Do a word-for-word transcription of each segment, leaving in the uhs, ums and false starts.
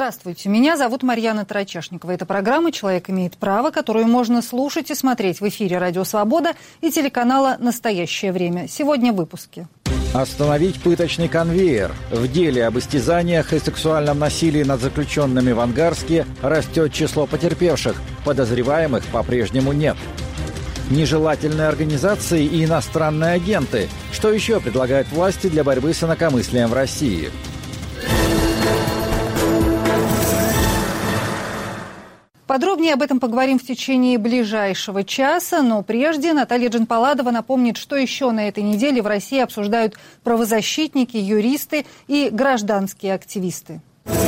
Здравствуйте, меня зовут Марьяна Тарачешникова. Это программа «Человек имеет право», которую можно слушать и смотреть в эфире «Радио Свобода» и телеканала «Настоящее время». Сегодня в выпуске. Остановить пыточный конвейер. В деле об истязаниях и сексуальном насилии над заключенными в Ангарске растет число потерпевших. Подозреваемых по-прежнему нет. Нежелательные организации и иностранные агенты. Что еще предлагают власти для борьбы с инакомыслием в России? Подробнее об этом поговорим в течение ближайшего часа, но прежде Наталья Джанпаладова напомнит, что еще на этой неделе в России обсуждают правозащитники, юристы и гражданские активисты.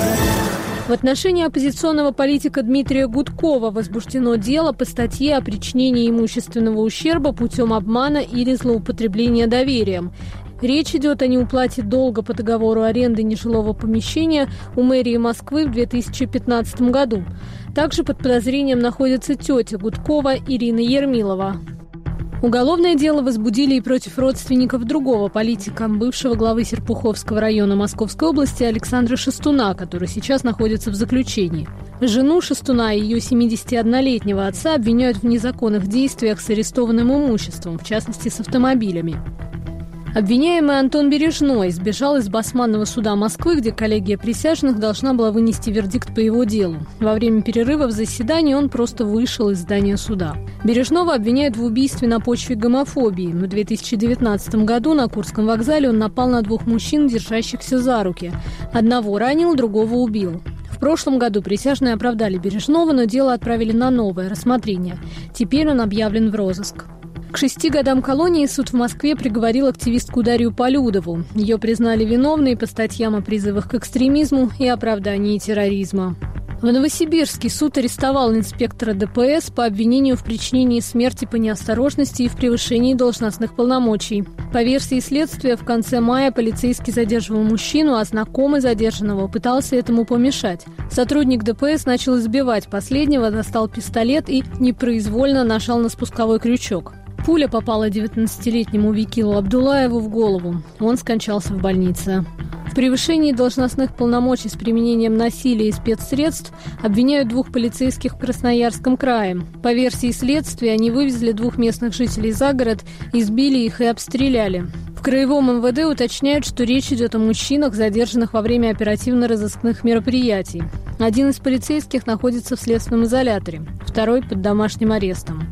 В отношении оппозиционного политика Дмитрия Гудкова возбуждено дело по статье о причинении имущественного ущерба путем обмана или злоупотребления доверием. Речь идет о неуплате долга по договору аренды нежилого помещения у мэрии Москвы в две тысячи пятнадцатом году. Также под подозрением находится тетя Гудкова Ирина Ермилова. Уголовное дело возбудили и против родственников другого политика, бывшего главы Серпуховского района Московской области Александра Шестуна, который сейчас находится в заключении. Жену Шестуна и ее семидесятиоднолетнего отца обвиняют в незаконных действиях с арестованным имуществом, в частности с автомобилями. Обвиняемый Антон Бережной сбежал из Басманного суда Москвы, где коллегия присяжных должна была вынести вердикт по его делу. Во время перерыва в заседании он просто вышел из здания суда. Бережного обвиняют в убийстве на почве гомофобии. В две тысячи девятнадцатом году на Курском вокзале он напал на двух мужчин, держащихся за руки. Одного ранил, другого убил. В прошлом году присяжные оправдали Бережного, но дело отправили на новое рассмотрение. Теперь он объявлен в розыск. К шести годам колонии суд в Москве приговорил активистку Дарью Полюдову. Ее признали виновной по статьям о призывах к экстремизму и оправдании терроризма. В Новосибирске суд арестовал инспектора ДПС по обвинению в причинении смерти по неосторожности и в превышении должностных полномочий. По версии следствия, в конце мая полицейский задерживал мужчину, а знакомый задержанного пытался этому помешать. Сотрудник ДПС начал избивать последнего, достал пистолет и непроизвольно нажал на спусковой крючок. Пуля попала девятнадцатилетнему Викилу Абдулаеву в голову. Он скончался в больнице. В превышении должностных полномочий с применением насилия и спецсредств обвиняют двух полицейских в Красноярском крае. По версии следствия, они вывезли двух местных жителей за город, избили их и обстреляли. В краевом эм вэ дэ уточняют, что речь идет о мужчинах, задержанных во время оперативно-розыскных мероприятий. Один из полицейских находится в следственном изоляторе, второй под домашним арестом.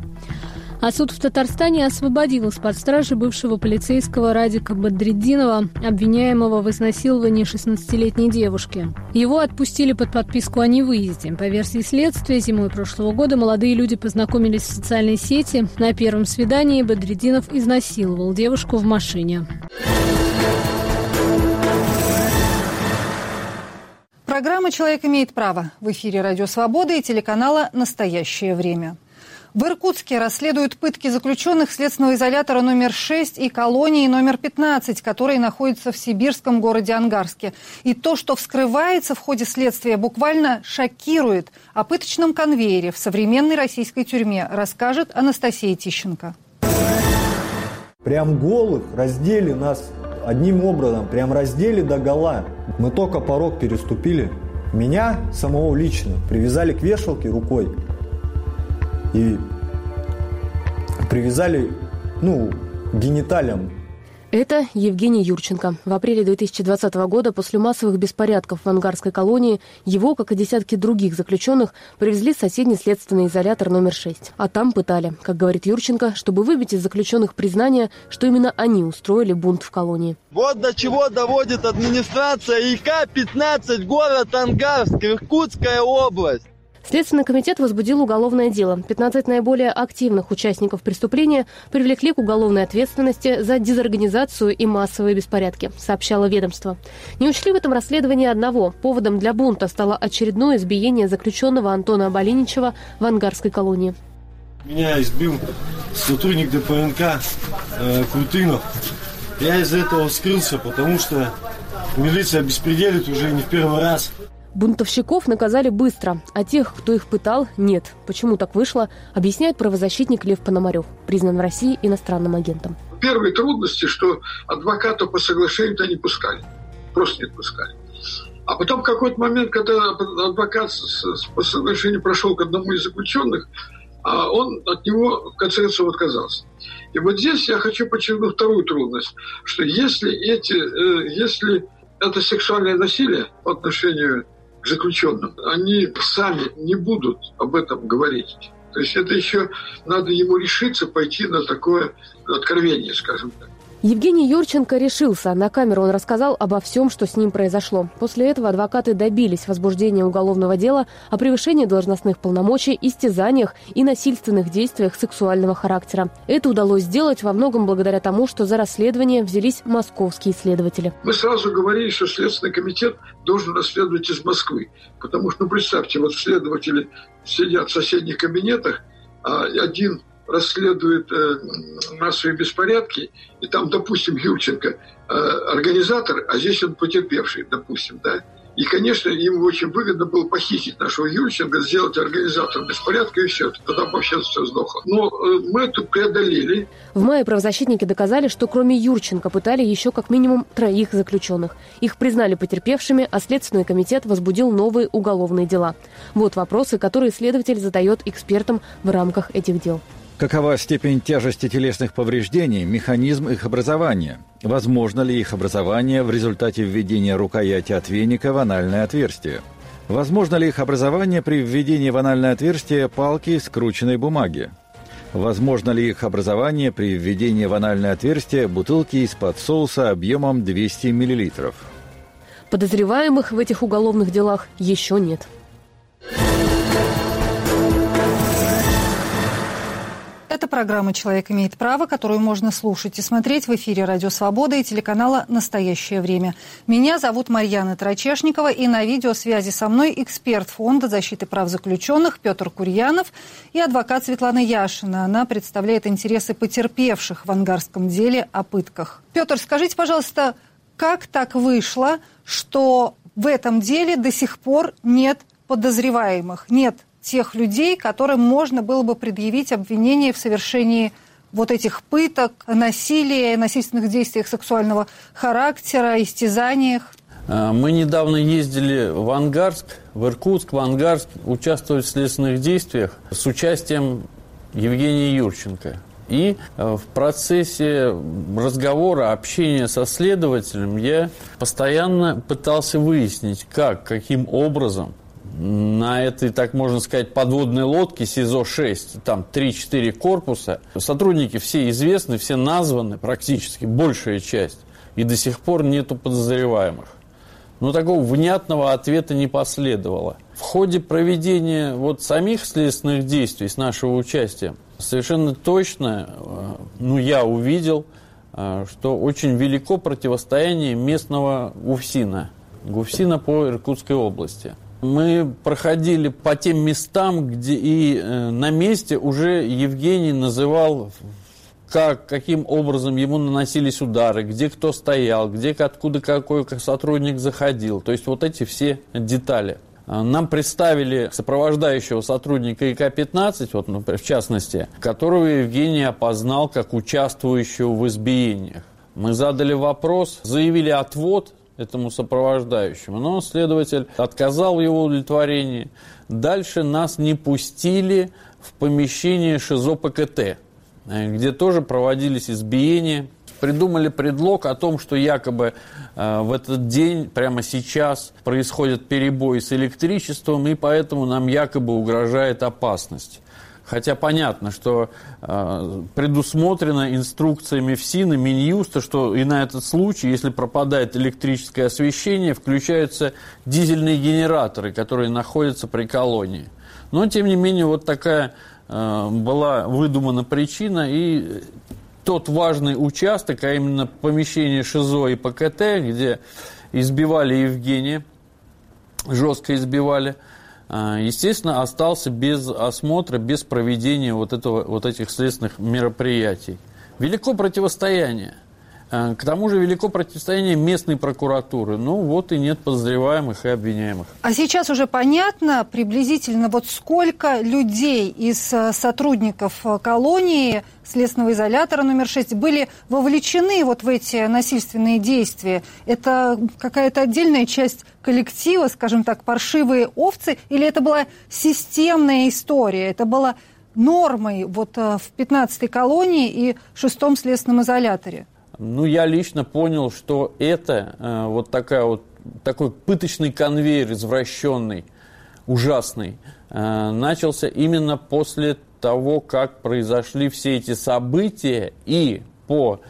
А суд в Татарстане освободил из-под стражи бывшего полицейского Радика Бадреддинова, обвиняемого в изнасиловании шестнадцатилетней девушки. Его отпустили под подписку о невыезде. По версии следствия, зимой прошлого года молодые люди познакомились в социальной сети. На первом свидании Бадреддинов изнасиловал девушку в машине. Программа «Человек имеет право» в эфире «Радио Свобода» и телеканала «Настоящее время». В Иркутске расследуют пытки заключенных следственного изолятора номер шесть и колонии номер пятнадцать, которые находятся в сибирском городе Ангарске. И то, что вскрывается в ходе следствия, буквально шокирует. О пыточном конвейере в современной российской тюрьме расскажет Анастасия Тищенко. Прям голых раздели нас одним образом, прям раздели догола. Мы только порог переступили. Меня самого лично привязали к вешалке рукой. И привязали, ну, к гениталиям. Это Евгений Юрченко. В апреле две тысячи двадцатого года после массовых беспорядков в Ангарской колонии его, как и десятки других заключенных, привезли в соседний следственный изолятор номер шесть. А там пытали, как говорит Юрченко, чтобы выбить из заключенных признание, что именно они устроили бунт в колонии. Вот до чего доводит администрация И К пятнадцать, город Ангарск, Иркутская область. Следственный комитет возбудил уголовное дело. пятнадцать наиболее активных участников преступления привлекли к уголовной ответственности за дезорганизацию и массовые беспорядки, сообщало ведомство. Не учли в этом расследовании одного. Поводом для бунта стало очередное избиение заключенного Антона Болиничева в Ангарской колонии. Меня избил сотрудник Дэ Пэ Эн Ка э, Крутынов. Я из-за этого скрылся, потому что милиция беспределит уже не в первый раз. Бунтовщиков наказали быстро, а тех, кто их пытал, нет. Почему так вышло, объясняет правозащитник Лев Пономарев, признан в России иностранным агентом. Первые трудности, что адвоката по соглашению-то не пускали. Просто не пускали. А потом в какой-то момент, когда адвокат по соглашению прошел к одному из заключенных, он от него в конце концов отказался. И вот здесь я хочу подчеркнуть вторую трудность, что если, эти, если это сексуальное насилие по отношению к заключенным, они сами не будут об этом говорить. То есть это еще надо ему решиться пойти на такое откровение, скажем так. Евгений Юрченко решился. На камеру он рассказал обо всем, что с ним произошло. После этого адвокаты добились возбуждения уголовного дела о превышении должностных полномочий, истязаниях и насильственных действиях сексуального характера. Это удалось сделать во многом благодаря тому, что за расследование взялись московские следователи. Мы сразу говорили, что Следственный комитет должен расследовать из Москвы. Потому что, ну, представьте, вот следователи сидят в соседних кабинетах, а один расследует э, массовые беспорядки, и там, допустим, Юрченко э, организатор, а здесь он потерпевший, допустим, да. И, конечно, ему очень выгодно было похитить нашего Юрченко, сделать организатором беспорядка, и все, тогда вообще все сдохло. Но э, мы это преодолели. В мае правозащитники доказали, что кроме Юрченко пытали еще как минимум троих заключенных. Их признали потерпевшими, а Следственный комитет возбудил новые уголовные дела. Вот вопросы, которые следователь задает экспертам в рамках этих дел. Какова степень тяжести телесных повреждений, механизм их образования? Возможно ли их образование в результате введения рукояти от веника в анальное отверстие? Возможно ли их образование при введении в анальное отверстие палки скрученной бумаги? Возможно ли их образование при введении в анальное отверстие бутылки из-под соуса объемом двести миллилитров? Подозреваемых в этих уголовных делах еще нет. Это программа «Человек имеет право», которую можно слушать и смотреть в эфире «Радио Свобода» и телеканала «Настоящее время». Меня зовут Марьяна Трачешникова, и на видеосвязи со мной эксперт Фонда защиты прав заключенных Петр Курьянов и адвокат Светлана Яшина. Она представляет интересы потерпевших в ангарском деле о пытках. Петр, скажите, пожалуйста, как так вышло, что в этом деле до сих пор нет подозреваемых, нет тех людей, которым можно было бы предъявить обвинение в совершении вот этих пыток, насилия, насильственных действиях сексуального характера, истязаниях? Мы недавно ездили в Ангарск, в Иркутск, в Ангарск, участвовать в следственных действиях с участием Евгения Юрченко. И в процессе разговора, общения со следователем я постоянно пытался выяснить, как, каким образом на этой, так можно сказать, подводной лодке СИЗО шесть, там три-четыре корпуса, сотрудники все известны, все названы практически, большая часть, и до сих пор нету подозреваемых. Но такого внятного ответа не последовало. В ходе проведения вот самих следственных действий с нашего участия совершенно точно, ну, я увидел, что очень велико противостояние местного ГУФСИНа, ГУФСИНа по Иркутской области. Мы проходили по тем местам, где и э, на месте уже Евгений называл, как, каким образом ему наносились удары, где кто стоял, где откуда какой сотрудник заходил. То есть вот эти все детали. Нам представили сопровождающего сотрудника И К пятнадцать, вот, например, в частности, которого Евгений опознал как участвующего в избиениях. Мы задали вопрос, заявили отвод этому сопровождающему, но следователь отказал в его удовлетворении. Дальше нас не пустили в помещение ШИЗО П К Т, где тоже проводились избиения. Придумали предлог о том, что якобы э, в этот день, прямо сейчас, происходят перебои с электричеством, и поэтому нам якобы угрожает опасность. Хотя понятно, что э, предусмотрено инструкциями ФСИНа, Минюста, что и на этот случай, если пропадает электрическое освещение, включаются дизельные генераторы, которые находятся при колонии. Но, тем не менее, вот такая э, была выдумана причина, и тот важный участок, а именно помещение ШИЗО и П К Т, где избивали Евгения, жестко избивали, естественно, остался без осмотра, без проведения вот, этого, вот этих следственных мероприятий. Велико противостояние. К тому же велико противостояние местной прокуратуры. Ну, вот и нет подозреваемых и обвиняемых. А сейчас уже понятно приблизительно, вот сколько людей из сотрудников колонии следственного изолятора номер шесть были вовлечены вот в эти насильственные действия? Это какая-то отдельная часть коллектива, скажем так, паршивые овцы? Или это была системная история? Это была нормой вот в пятнадцатой колонии и шестом следственном изоляторе? Ну, я лично понял, что это э, вот такая вот, такой пыточный конвейер извращенный, ужасный, э, начался именно после того, как произошли все эти события, и по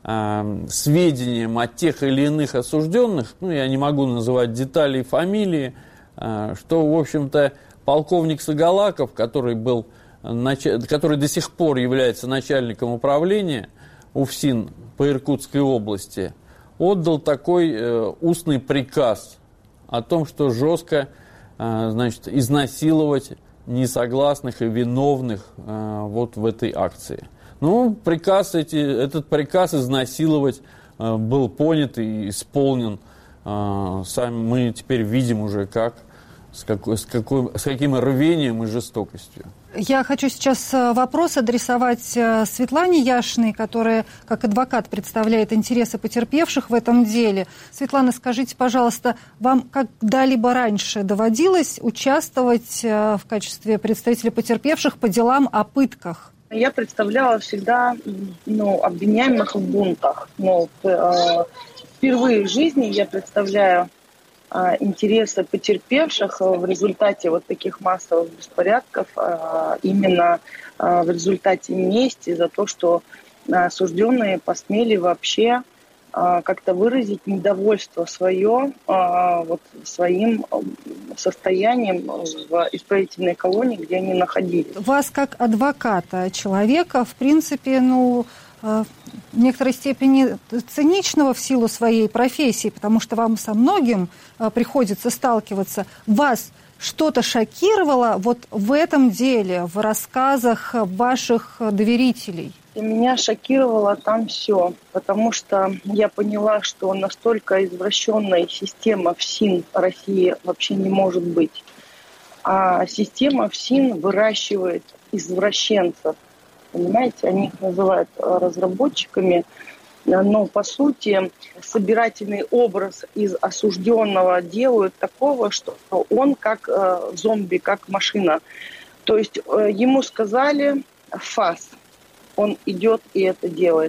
э, сведениям от тех или иных осужденных, ну, я не могу называть детали и фамилии, э, что, в общем-то, полковник Сагалаков, который был, нач... который до сих пор является начальником управления УФСИН по Иркутской области, отдал такой э, устный приказ о том, что жестко э, значит, изнасиловать несогласных и виновных э, вот в этой акции. Ну, приказ эти, этот приказ изнасиловать э, был понят и исполнен. Э, сами мы теперь видим уже, как, с, какой, с, какой, с каким рвением и жестокостью. Я хочу сейчас вопрос адресовать Светлане Яшиной, которая как адвокат представляет интересы потерпевших в этом деле. Светлана, скажите, пожалуйста, вам когда-либо раньше доводилось участвовать в качестве представителя потерпевших по делам о пытках? Я представляла всегда ну, обвиняемых в бунтах. Но э, впервые в жизни я представляю интересы потерпевших в результате вот таких массовых беспорядков, именно в результате мести за то, что осужденные посмели вообще как-то выразить недовольство свое вот, своим состоянием в исправительной колонии, где они находились. Вас как адвоката, человека, в принципе, ну... в некоторой степени циничного в силу своей профессии, потому что вам со многим приходится сталкиваться. Вас что-то шокировало вот в этом деле, в рассказах ваших доверителей? Меня шокировало там все, потому что я поняла, что настолько извращенная система ФСИН России вообще не может быть. А система ФСИН выращивает извращенцев. Понимаете, они их называют разработчиками, но по сути собирательный образ из осужденного делают такого, что он как зомби, как машина. То есть ему сказали «фас», он идет и это делает.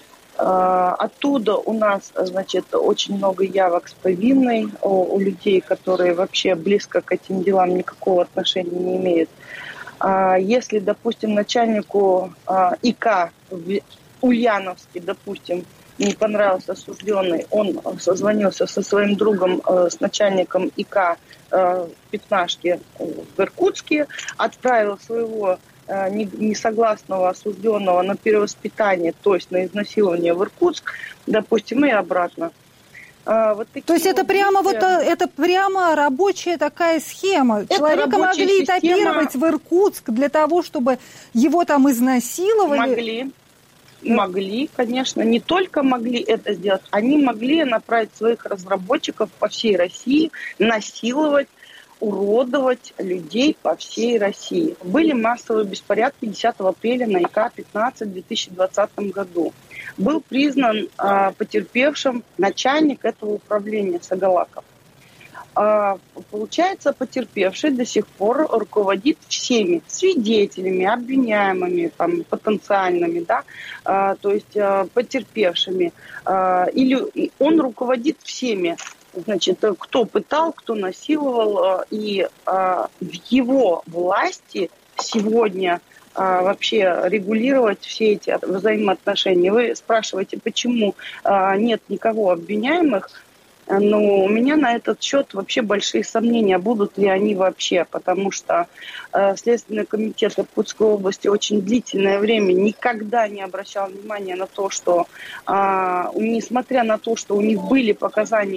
Оттуда у нас, значит, очень много явок с повинной у, у людей, которые вообще близко к этим делам никакого отношения не имеют. Если, допустим, начальнику ИК в Ульяновске, допустим, не понравился осужденный, он созвонился со своим другом, с начальником ИК пятнашки в Иркутске, отправил своего несогласного осужденного на перевоспитание, то есть на изнасилование в Иркутск, допустим, и обратно. Вот То есть это прямо, вот, это прямо рабочая такая схема. Это Человека могли система... этапировать в Иркутск для того, чтобы его там изнасиловали? Могли. Могли, конечно. Не только могли это сделать, они могли направить своих разработчиков по всей России, насиловать, уродовать людей по всей России. Были массовые беспорядки десятого апреля на ИК пятнадцать в две тысячи двадцатом году. Был признан э, потерпевшим начальник этого управления Сагалаков. Э, получается, потерпевший до сих пор руководит всеми свидетелями, обвиняемыми, там, потенциальными, да, э, то есть э, потерпевшими. Э, или он руководит всеми. Значит, кто пытал, кто насиловал, и а, в его власти сегодня а, вообще регулировать все эти взаимоотношения. Вы спрашиваете, почему а, нет никого обвиняемых? Но у меня на этот счет вообще большие сомнения, будут ли они вообще, потому что э, Следственный комитет Иркутской области очень длительное время никогда не обращал внимания на то, что, э, несмотря на то, что у них были показания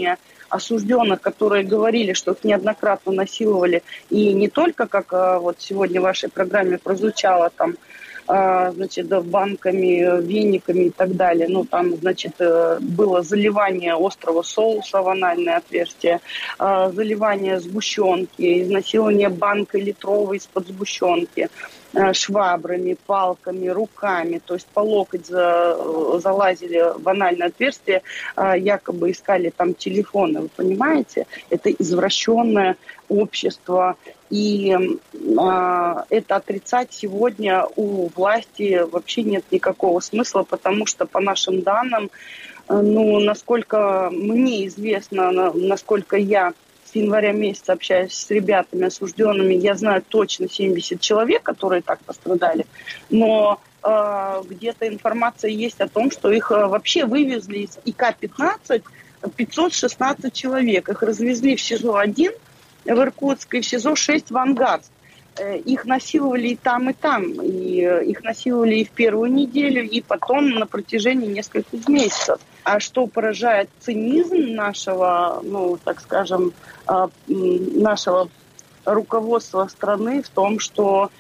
осужденных, которые говорили, что их неоднократно насиловали, и не только, как вот сегодня в вашей программе прозвучало, там, значит, банками, вениками и так далее. Ну, там, значит, было заливание острого соуса в анальное отверстие, заливание сгущенки, изнасилование банкой литровой из-под сгущенки, швабрами, палками, руками, то есть по локоть залазили в анальное отверстие, якобы искали там телефоны, вы понимаете? Это извращенное общество, и а, это отрицать сегодня у власти вообще нет никакого смысла, потому что по нашим данным, ну, насколько мне известно, насколько я с января месяца общаюсь с ребятами осужденными, я знаю точно семьдесят человек, которые так пострадали, но э, где-то информация есть о том, что их э, вообще вывезли из И К пятнадцать пятьсот шестнадцать человек, их развезли в СИЗО один в Иркутск и в СИЗО шесть в Ангарск. Э, их насиловали и там, и там, и э, их насиловали и в первую неделю, и потом на протяжении нескольких месяцев. А что поражает цинизм нашего, ну, так скажем, нашего руководства страны в том, что,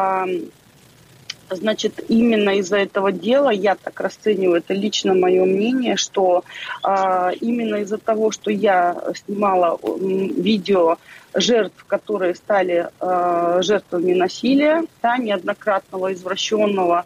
значит, именно из-за этого дела, я так расцениваю, это лично мое мнение, что именно из-за того, что я снимала видео жертв, которые стали э, жертвами насилия, да, неоднократного, извращенного.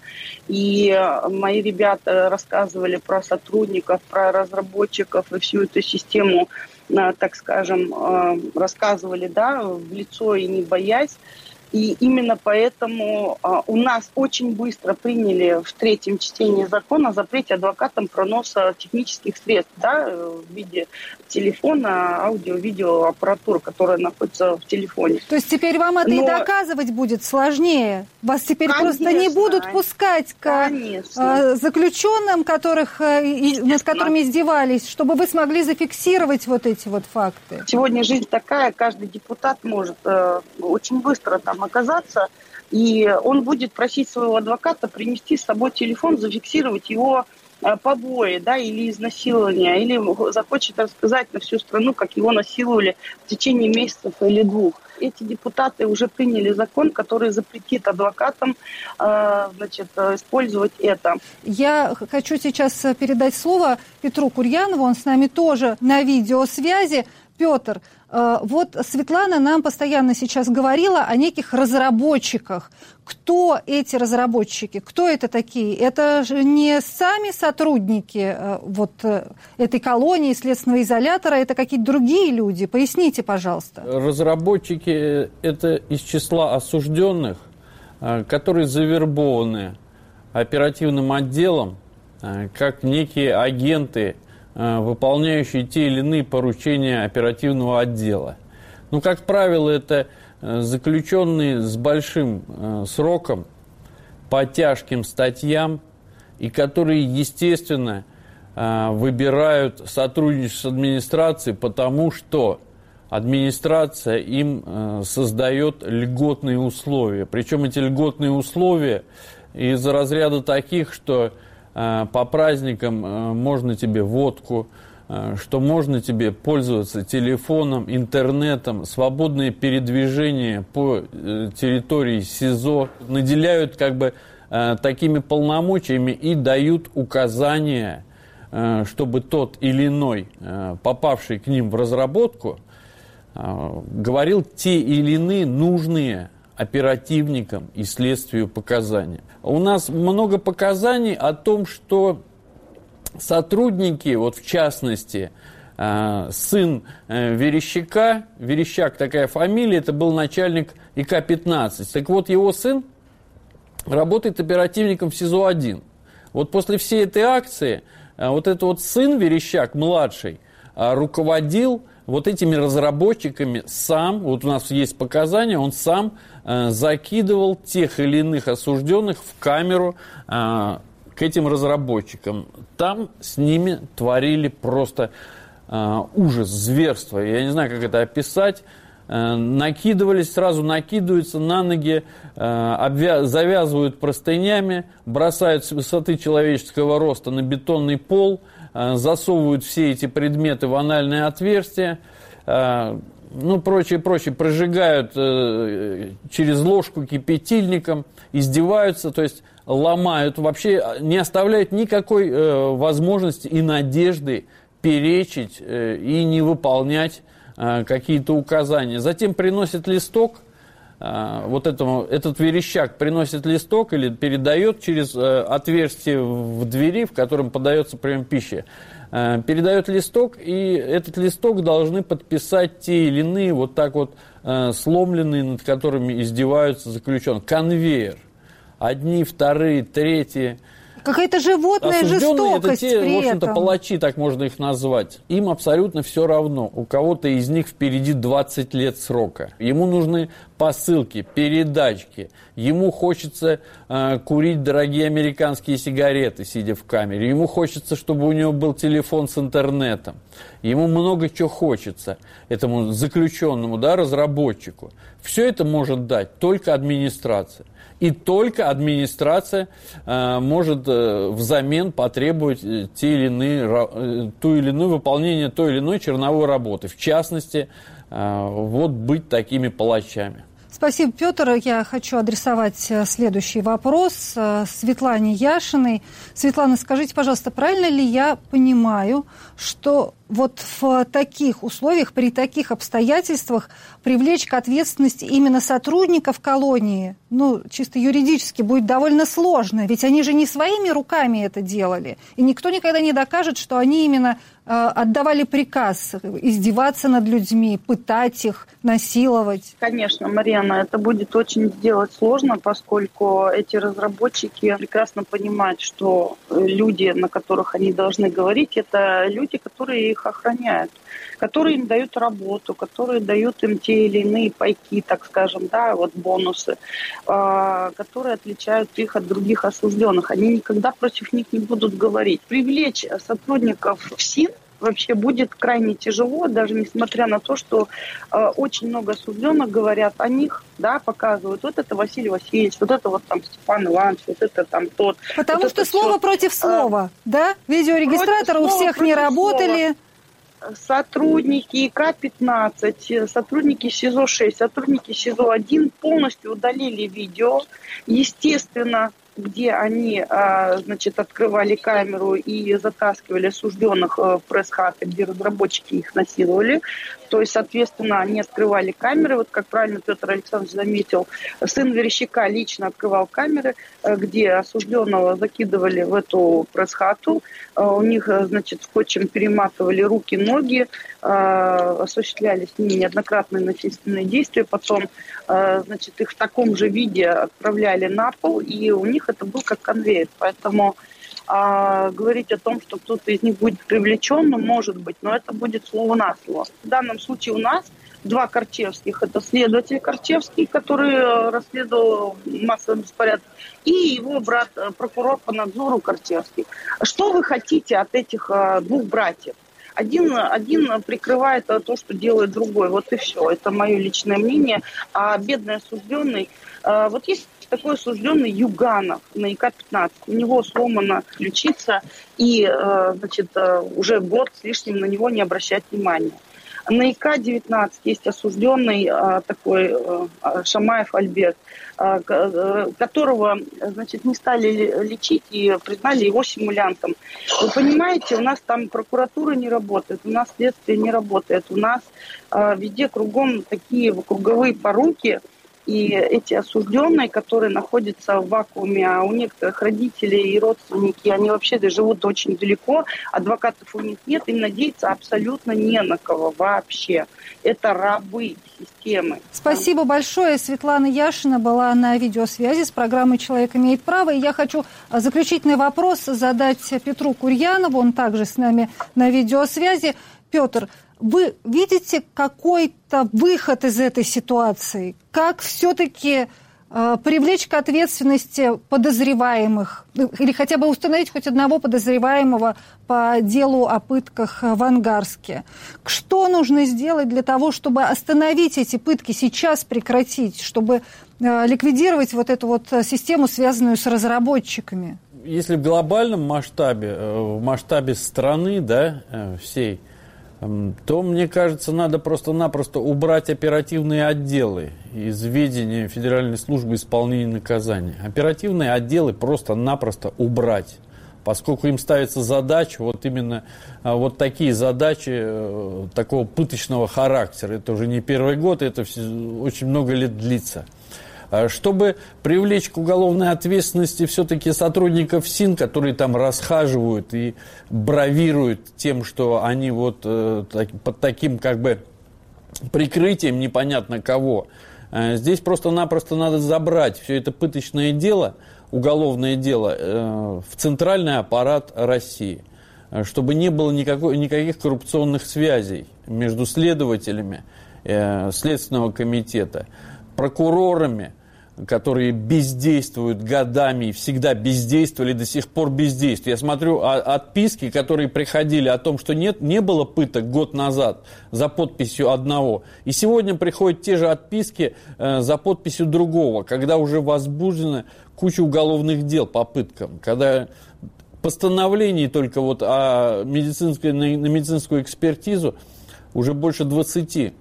И мои ребята рассказывали про сотрудников, про разработчиков и всю эту систему, э, так скажем, э, рассказывали, да, в лицо и не боясь. И именно поэтому а, у нас очень быстро приняли в третьем чтении закона о запрете адвокатам проноса технических средств, да, в виде телефона, аудио-видео аппаратуры, которая находится в телефоне. То есть теперь вам это Но... и доказывать будет сложнее? Вас теперь конечно, просто не будут пускать к конечно. заключенным, которых, над которыми издевались, чтобы вы смогли зафиксировать вот эти вот факты? Сегодня жизнь такая, каждый депутат может э, очень быстро там оказаться, и он будет просить своего адвоката принести с собой телефон, зафиксировать его побои, да, или изнасилования, или захочет рассказать на всю страну, как его насиловали в течение месяцев или двух. Эти депутаты уже приняли закон, который запретит адвокатам э, значит, использовать это. Я хочу сейчас передать слово Петру Курьянову, он с нами тоже на видеосвязи. Петр, вот Светлана нам постоянно сейчас говорила о неких разработчиках. Кто эти разработчики? Кто это такие? Это же не сами сотрудники вот этой колонии, следственного изолятора, это какие-то другие люди? Поясните, пожалуйста. Разработчики – это из числа осужденных, которые завербованы оперативным отделом как некие агенты, выполняющие те или иные поручения оперативного отдела. Ну, как правило, это заключенные с большим сроком по тяжким статьям, и которые, естественно, выбирают сотрудничество с администрацией, потому что администрация им создает льготные условия. Причем эти льготные условия из разряда таких, что по праздникам можно тебе водку, что можно тебе пользоваться телефоном, интернетом, свободное передвижение по территории СИЗО, наделяют как бы такими полномочиями и дают указания, чтобы тот или иной, попавший к ним в разработку, говорил те или иные нужные оперативникам и следствию показания. У нас много показаний о том, что сотрудники, вот в частности, сын Верещака, Верещак такая фамилия, это был начальник И К пятнадцать. Так вот, его сын работает оперативником в СИЗО один. Вот после всей этой акции, вот этот вот сын Верещак, младший, руководил вот этими разработчиками сам, вот у нас есть показания, он сам э, закидывал тех или иных осужденных в камеру э, к этим разработчикам. Там с ними творили просто э, ужас, зверство. Я не знаю, как это описать. Э, накидывались, сразу накидываются на ноги, э, обвя- завязывают простынями, бросают с высоты человеческого роста на бетонный пол, засовывают все эти предметы в анальное отверстие, ну, прочее, прочее, прожигают через ложку кипятильником, издеваются, то есть ломают, вообще не оставляют никакой возможности и надежды перечить и не выполнять какие-то указания. Затем приносит листок, вот этому, этот верещак приносит листок или передает через отверстие в двери, в котором подается прием пищи, передает листок, и этот листок должны подписать те или иные, вот так вот сломленные, над которыми издеваются заключенные. Конвейер. Одни, вторые, третьи. Какая-то животная жестокость это те, при в общем-то, этом. палачи, так можно их назвать. Им абсолютно все равно. У кого-то из них впереди двадцать лет срока. Ему нужны посылки, передачки. Ему хочется э, курить дорогие американские сигареты, сидя в камере. Ему хочется, чтобы у него был телефон с интернетом. Ему много чего хочется, этому заключенному, да, разработчику. Все это может дать только администрация. И только администрация э, может э, взамен потребовать э, те или иные, э, ту или иную выполнение той или иной черновой работы. В частности, э, вот быть такими палачами. Спасибо, Петр. Я хочу адресовать следующий вопрос Светлане Яшиной. Светлана, скажите, пожалуйста, правильно ли я понимаю, что вот в таких условиях, при таких обстоятельствах привлечь к ответственности именно сотрудников колонии, ну, чисто юридически будет довольно сложно, ведь они же не своими руками это делали, и никто никогда не докажет, что они именно э, отдавали приказ издеваться над людьми, пытать их, насиловать. Конечно, Марьяна, это будет очень сделать сложно, поскольку эти разработчики прекрасно понимают, что люди, на которых они должны говорить, это люди, которые их охраняют, которые им дают работу, которые дают им те или иные пайки, так скажем, да, вот бонусы, э, которые отличают их от других осужденных. Они никогда против них не будут говорить. Привлечь сотрудников в СИН вообще будет крайне тяжело, даже несмотря на то, что э, очень много осужденных говорят о них, да, показывают, вот это Василий Васильевич, вот это вот там Степан Иванович, вот это там тот. Потому вот что слово все, против слова, э, да? Видеорегистраторы у всех не работали. Слова. Сотрудники И К пятнадцать, сотрудники СИЗО шесть, сотрудники СИЗО один полностью удалили видео. Естественно, где они, значит, открывали камеру и затаскивали осужденных в пресс-хаты, где разработчики их насиловали. То есть, соответственно, они открывали камеры. Вот, как правильно Петр Александрович заметил, сын Верещака лично открывал камеры, где осужденного закидывали в эту пресс-хату. У них, значит, скотчем перематывали руки, ноги, осуществляли с ними неоднократные насильственные действия. Потом, значит, их в таком же виде отправляли на пол, и у них это был как конвейер. Поэтому а, говорить о том, что кто-то из них будет привлечен, ну, может быть, но это будет слово на слово. В данном случае у нас два Корчевских. Это следователь Корчевский, который расследовал массовый беспорядок, и его брат, прокурор по надзору Корчевский. Что вы хотите от этих двух братьев? Один, один прикрывает то, что делает другой. Вот и все. Это мое личное мнение. А бедный осужденный... Вот есть такой осужденный Юганов на И К пятнадцать. У него сломана ключица, и, значит, уже год с лишним на него не обращать внимания. На И К девятнадцать есть осужденный такой Шамаев Альберт, которого, значит, не стали лечить и признали его симулянтом. Вы понимаете, у нас там прокуратура не работает, у нас следствие не работает, у нас везде кругом такие круговые поруки. И эти осужденные, которые находятся в вакууме, а у некоторых родителей и родственники, они вообще живут очень далеко, адвокатов у них нет, им надеяться абсолютно не на кого вообще. Это рабы системы. Спасибо большое. Светлана Яшина была на видеосвязи с программой «Человек имеет право». И я хочу заключительный вопрос задать Петру Курьянову, он также с нами на видеосвязи. Петр, вы видите какой-то выход из этой ситуации? Как все-таки э, привлечь к ответственности подозреваемых? Или хотя бы установить хоть одного подозреваемого по делу о пытках в Ангарске? Что нужно сделать для того, чтобы остановить эти пытки, сейчас прекратить, чтобы э, ликвидировать вот эту вот систему, связанную с разработчиками? если в глобальном масштабе, в масштабе страны, да, всей, то, мне кажется, надо просто-напросто убрать оперативные отделы из ведения Федеральной службы исполнения наказаний. Оперативные отделы просто-напросто убрать, поскольку им ставится задача, вот именно вот такие задачи такого пыточного характера. Это уже не первый год, это очень много лет длится. Чтобы привлечь к уголовной ответственности все-таки сотрудников СИН, которые там расхаживают и бравируют тем, что они вот э, так, под таким как бы прикрытием непонятно кого, э, здесь просто-напросто надо забрать все это пыточное дело, уголовное дело, э, в центральный аппарат России, чтобы не было никакой, никаких коррупционных связей между следователями э, Следственного комитета, прокурорами, которые бездействуют годами и всегда бездействовали, до сих пор бездействуют. Я смотрю а, отписки, которые приходили о том, что нет, не было пыток год назад за подписью одного. И сегодня приходят те же отписки э, за подписью другого, когда уже возбуждена куча уголовных дел по пыткам, когда постановлений только вот о медицинской, на, на медицинскую экспертизу уже больше двадцати.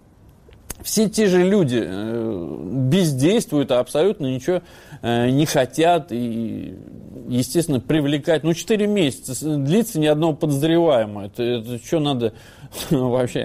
Все те же люди бездействуют, а абсолютно ничего не хотят и, естественно, привлекать. Ну, четыре месяца длится ни одного подозреваемого. Это, это что надо вообще?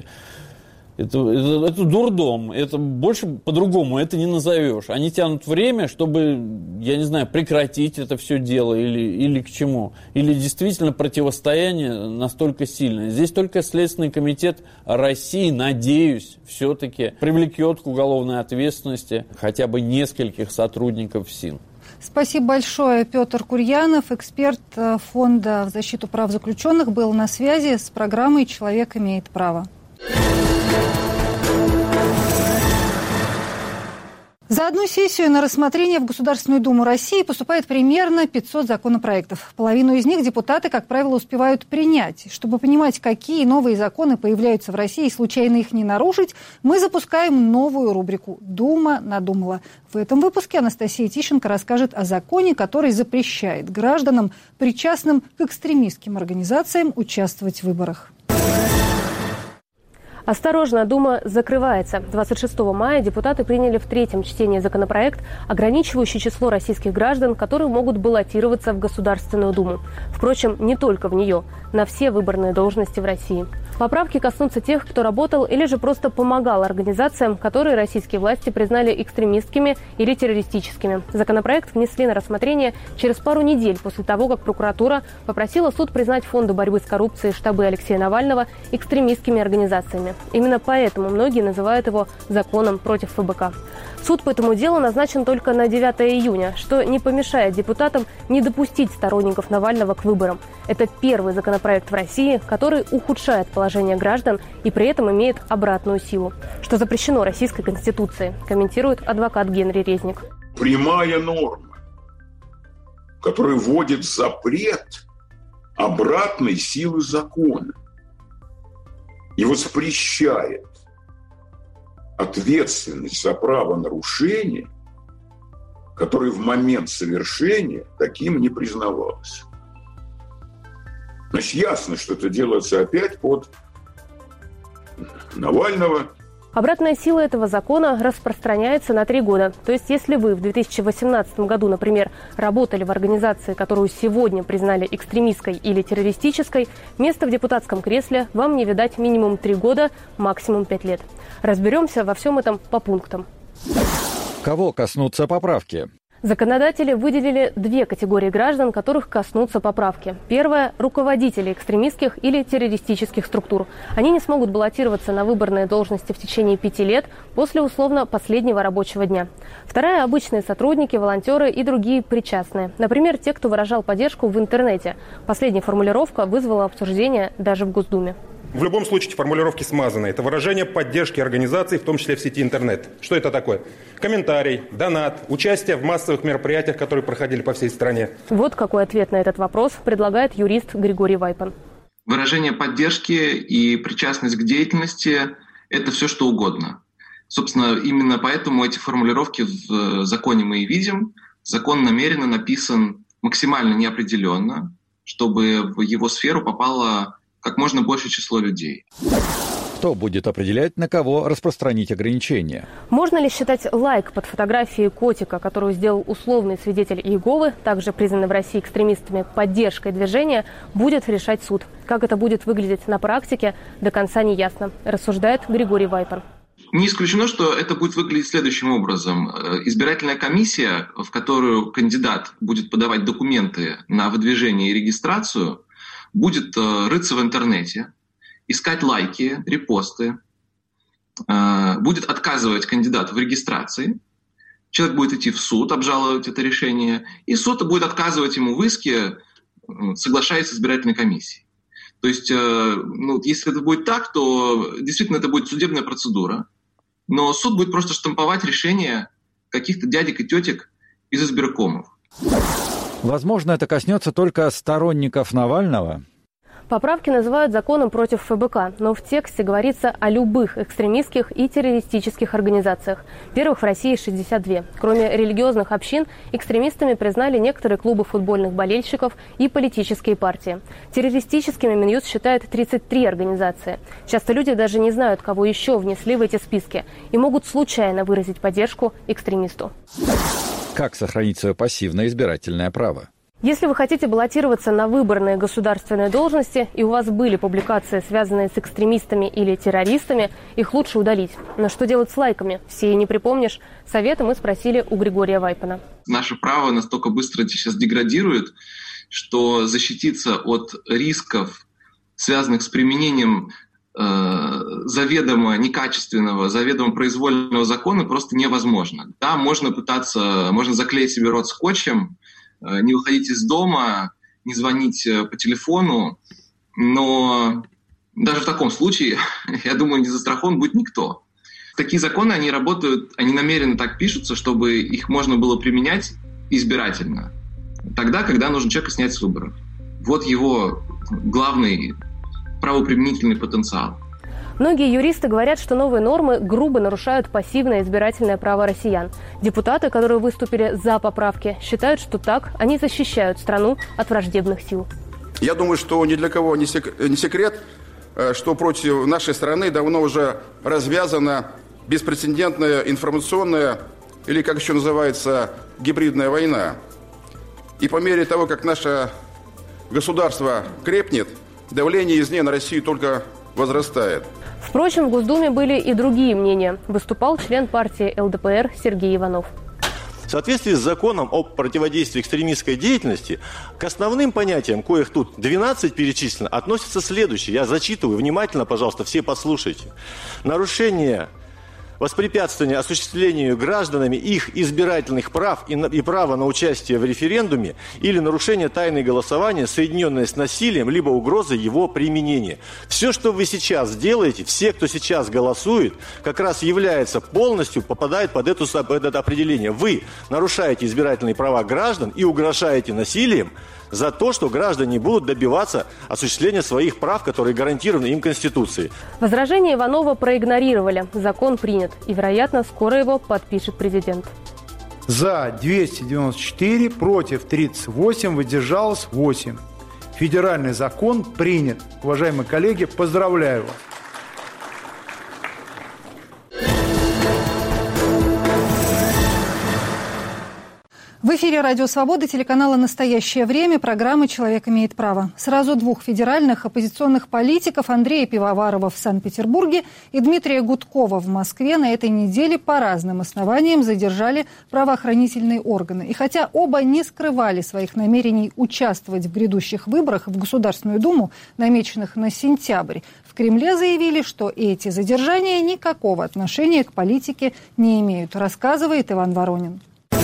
Это, это, это дурдом. Это больше по-другому это не назовешь. Они тянут время, чтобы, я не знаю, прекратить это все дело или, или к чему. Или действительно противостояние настолько сильное. Здесь только Следственный комитет России, надеюсь, все-таки привлекет к уголовной ответственности хотя бы нескольких сотрудников СИН. Спасибо большое. Петр Курьянов, эксперт Фонда в защиту прав заключенных, был на связи с программой «Человек имеет право». За одну сессию на рассмотрение в Государственную Думу России поступает примерно пятьсот законопроектов. Половину из них депутаты, как правило, успевают принять. Чтобы понимать, какие новые законы появляются в России и случайно их не нарушить, мы запускаем новую рубрику «Дума надумала». В этом выпуске Анастасия Тищенко расскажет о законе, который запрещает гражданам, причастным к экстремистским организациям, участвовать в выборах. Осторожно, Дума закрывается. двадцать шестого мая депутаты приняли в третьем чтении законопроект, ограничивающий число российских граждан, которые могут баллотироваться в Государственную Думу. Впрочем, не только в нее, на все выборные должности в России. Поправки коснутся тех, кто работал или же просто помогал организациям, которые российские власти признали экстремистскими или террористическими. Законопроект внесли на рассмотрение через пару недель после того, как прокуратура попросила суд признать Фонду борьбы с коррупцией штабы Алексея Навального экстремистскими организациями. Именно поэтому многие называют его законом против ФБК. Суд по этому делу назначен только на девятое июня, что не помешает депутатам не допустить сторонников Навального к выборам. Это первый законопроект в России, который ухудшает положение граждан и при этом имеет обратную силу, что запрещено Российской Конституцией, комментирует адвокат Генри Резник. Прямая норма, которая вводит запрет обратной силы закона и воспрещает ответственность за правонарушение, которое в момент совершения таким не признавалось. Значит, ясно, что это делается опять под Навального. Обратная сила этого закона распространяется на три года. То есть, если вы в две тысячи восемнадцатом году, например, работали в организации, которую сегодня признали экстремистской или террористической, место в депутатском кресле вам не видать минимум три года, максимум пять лет. Разберемся во всем этом по пунктам. Кого коснутся поправки? Законодатели выделили две категории граждан, которых коснутся поправки. Первая – руководители экстремистских или террористических структур. Они не смогут баллотироваться на выборные должности в течение пяти лет после условно последнего рабочего дня. Вторая – обычные сотрудники, волонтеры и другие причастные. Например, те, кто выражал поддержку в интернете. Последняя формулировка вызвала обсуждение даже в Госдуме. В любом случае формулировки смазаны. Это выражение поддержки организаций, в том числе в сети интернет. Что это такое? Комментарий, донат, участие в массовых мероприятиях, которые проходили по всей стране. Вот какой ответ на этот вопрос предлагает юрист Григорий Вайпан. Выражение поддержки и причастность к деятельности – это все, что угодно. Собственно, именно поэтому эти формулировки в законе мы и видим. Закон намеренно написан максимально неопределенно, чтобы в его сферу попало как можно большее число людей. Кто будет определять, на кого распространить ограничения? Можно ли считать лайк под фотографией котика, которую сделал условный свидетель Иеговы, также признанный в России экстремистами, поддержкой движения, будет решать суд. Как это будет выглядеть на практике, до конца не ясно, рассуждает Григорий Вайпан. Не исключено, что это будет выглядеть следующим образом. Избирательная комиссия, в которую кандидат будет подавать документы на выдвижение и регистрацию, будет рыться в интернете, искать лайки, репосты, будет отказывать кандидату в регистрации, человек будет идти в суд, обжаловать это решение, и суд будет отказывать ему в иске, соглашаясь с избирательной комиссией. То есть, ну, если это будет так, то действительно это будет судебная процедура, но суд будет просто штамповать решения каких-то дядек и тетек из избиркомов. Возможно, это коснется только сторонников Навального. Поправки называют законом против эф бэ ка, но в тексте говорится о любых экстремистских и террористических организациях. Первых в России шестьдесят две. Кроме религиозных общин, экстремистами признали некоторые клубы футбольных болельщиков и политические партии. Террористическими Минюст считает тридцать три организации. Часто люди даже не знают, кого еще внесли в эти списки, и могут случайно выразить поддержку экстремисту. Как сохранить свое пассивное избирательное право? Если вы хотите баллотироваться на выборные государственные должности, и у вас были публикации, связанные с экстремистами или террористами, их лучше удалить. Но что делать с лайками? Все и не припомнишь. Совета мы спросили у Григория Вайпана. Наше право настолько быстро сейчас деградирует, что защититься от рисков, связанных с применением э, заведомо некачественного, заведомо произвольного закона, просто невозможно. Да, можно пытаться, можно заклеить себе рот скотчем, не выходить из дома, не звонить по телефону, но даже в таком случае, я думаю, не застрахован будет никто. Такие законы, они работают, они намеренно так пишутся, чтобы их можно было применять избирательно. Тогда, когда нужно человека снять с выборов. Вот его главный правоприменительный потенциал. Многие юристы говорят, что новые нормы грубо нарушают пассивное избирательное право россиян. Депутаты, которые выступили за поправки, считают, что так они защищают страну от враждебных сил. Я думаю, что ни для кого не секрет, что против нашей страны давно уже развязана беспрецедентная информационная, или как еще называется, гибридная война. И по мере того, как наше государство крепнет, давление извне на Россию только возрастает. Впрочем, в Госдуме были и другие мнения. Выступал член партии эл дэ пэ эр Сергей Иванов. В соответствии с законом о противодействии экстремистской деятельности, к основным понятиям, коих тут двенадцать перечислено, относятся следующие. Я зачитываю внимательно, пожалуйста, все послушайте. Нарушение, воспрепятствование осуществлению гражданами их избирательных прав и, на, и права на участие в референдуме или нарушение тайны голосования, соединенное с насилием, либо угрозой его применения. Все, что вы сейчас делаете, все, кто сейчас голосует, как раз является полностью, попадает под, эту, под это определение. Вы нарушаете избирательные права граждан и угрожаете насилием за то, что граждане будут добиваться осуществления своих прав, которые гарантированы им Конституцией. Возражение Иванова проигнорировали. Закон принят. И, вероятно, скоро его подпишет президент. За двести девяносто четыре, против тридцать восемь, воздержалось восемь. Федеральный закон принят. Уважаемые коллеги, поздравляю вас. В эфире «Радио Свобода», телеканала «Настоящее время», программы «Человек имеет право». Сразу двух федеральных оппозиционных политиков, Андрея Пивоварова в Санкт-Петербурге и Дмитрия Гудкова в Москве, на этой неделе по разным основаниям задержали правоохранительные органы. И хотя оба не скрывали своих намерений участвовать в грядущих выборах в Государственную Думу, намеченных на сентябрь, в Кремле заявили, что эти задержания никакого отношения к политике не имеют, рассказывает Иван Воронин.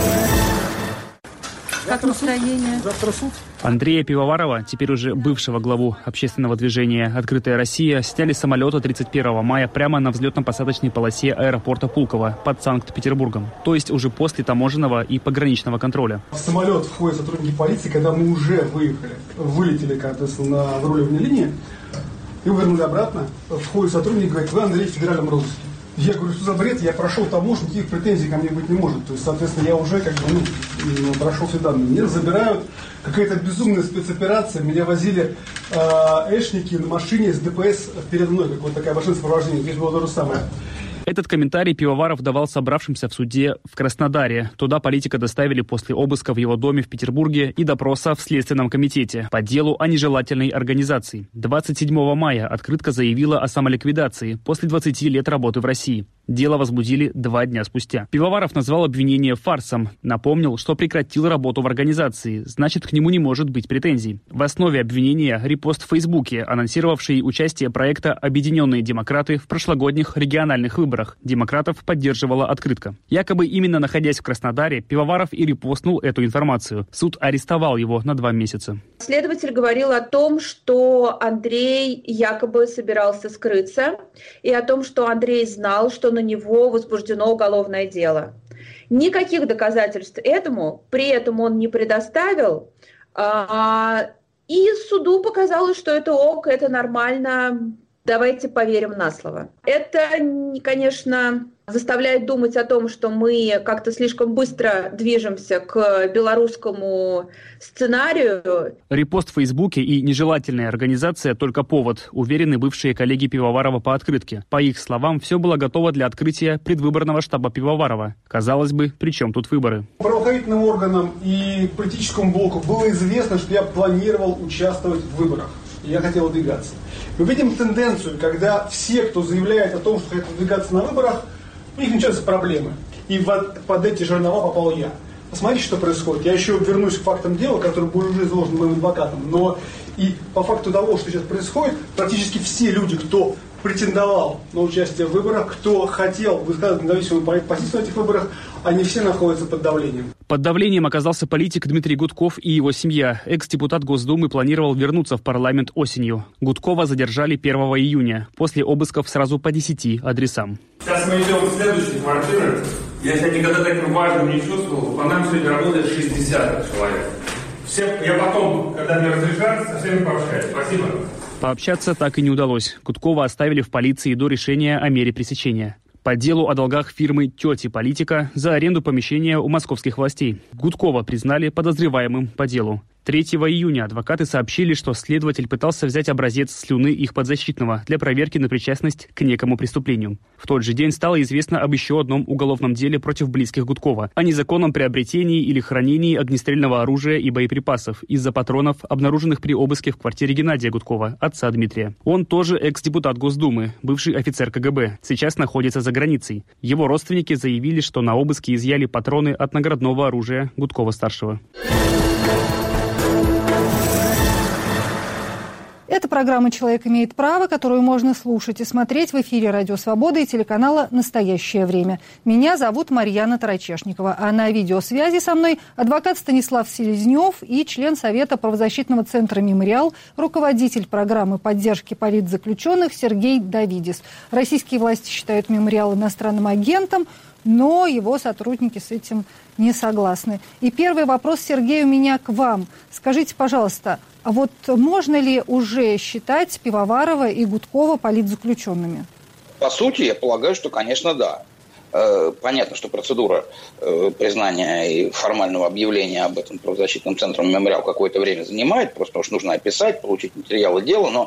Как настроение? Завтра суд. Андрея Пивоварова, теперь уже бывшего главу общественного движения «Открытая Россия», сняли с самолета тридцать первого мая прямо на взлетно-посадочной полосе аэропорта Пулково под Санкт-Петербургом. То есть уже после таможенного и пограничного контроля. В самолет входят сотрудники полиции, когда мы уже выехали, вылетели, соответственно, на рулевой линии, и вернули обратно. Входит сотрудник и говорит: вы, Андрей, в федеральном розыске. Я говорю: что за бред, я прошел таможню, никаких претензий ко мне быть не может. То есть, соответственно, я уже как бы, ну, прошел все данные. Меня забирают, какая-то безумная спецоперация, меня возили э, эшники на машине с ДПС передо мной, как вот такая машина сопровождения, здесь было то же самое. Этот комментарий Пивоваров давал собравшимся в суде в Краснодаре. Туда политика доставили после обыска в его доме в Петербурге и допроса в Следственном комитете по делу о нежелательной организации. двадцать седьмого мая открытка заявила о самоликвидации после двадцати лет работы в России. Дело возбудили два дня спустя. Пивоваров назвал обвинение фарсом. Напомнил, что прекратил работу в организации, значит, к нему не может быть претензий. В основе обвинения репост в Фейсбуке, анонсировавший участие проекта «Объединенные демократы» в прошлогодних региональных выборах. Демократов поддерживала открытка. Якобы именно находясь в Краснодаре, Пивоваров и репостнул эту информацию. Суд арестовал его на два месяца. Следователь говорил о том, что Андрей якобы собирался скрыться, и о том, что Андрей знал, что на него возбуждено уголовное дело. Никаких доказательств этому при этом он не предоставил, а, и суду показалось, что это ок, это нормально, давайте поверим на слово. Это, конечно, заставляет думать о том, что мы как-то слишком быстро движемся к белорусскому сценарию. Репост в Фейсбуке и нежелательная организация только повод, уверены бывшие коллеги Пивоварова по открытке. По их словам, все было готово для открытия предвыборного штаба Пивоварова. Казалось бы, при чем тут выборы? Правоохранительным органам и политическому блоку было известно, что я планировал участвовать в выборах. И я хотел выдвигаться. Мы видим тенденцию, когда все, кто заявляет о том, что хотят выдвигаться на выборах, у них начинаются проблемы. И вот под эти жернова попал я. Посмотрите, что происходит. Я еще вернусь к фактам дела, которые были уже изложены моим адвокатом. Но и по факту того, что сейчас происходит, практически все люди, кто претендовал на участие в выборах, кто хотел высказывать независимую позицию на этих выборах, они все находятся под давлением. Под давлением оказался политик Дмитрий Гудков и его семья. Экс-депутат Госдумы планировал вернуться в парламент осенью. Гудкова задержали первого июня, после обысков сразу по десяти адресам. Сейчас мы идем в следующую квартиру. Я себя никогда таким важным не чувствовал. По нам сегодня работает шестьдесят человек. Все, я потом, когда мне разрешат, со всеми пообщаюсь. Спасибо. Пообщаться так и не удалось. Гудкова оставили в полиции до решения о мере пресечения. По делу о долгах фирмы «Тети Политика» за аренду помещения у московских властей. Гудкова признали подозреваемым по делу. третьего июня адвокаты сообщили, что следователь пытался взять образец слюны их подзащитного для проверки на причастность к некому преступлению. В тот же день стало известно об еще одном уголовном деле против близких Гудкова о незаконном приобретении или хранении огнестрельного оружия и боеприпасов из-за патронов, обнаруженных при обыске в квартире Геннадия Гудкова, отца Дмитрия. Он тоже экс-депутат Госдумы, бывший офицер ка гэ бэ, сейчас находится за границей. Его родственники заявили, что на обыске изъяли патроны от наградного оружия Гудкова-старшего. Это программа «Человек имеет право», которую можно слушать и смотреть в эфире «Радио Свобода» и телеканала «Настоящее время». Меня зовут Марьяна Тарачешникова, а на видеосвязи со мной адвокат Станислав Селезнев и член Совета правозащитного центра «Мемориал», руководитель программы поддержки политзаключенных Сергей Давидис. Российские власти считают «Мемориал» иностранным агентом, но его сотрудники с этим не согласны. И первый вопрос, Сергей, у меня к вам. Скажите, пожалуйста, а вот можно ли уже считать Пивоварова и Гудкова политзаключенными? По сути, я полагаю, что, конечно, да. Понятно, что процедура признания и формального объявления об этом правозащитным центром «Мемориал» какое-то время занимает, просто потому что нужно описать, получить материалы дела, но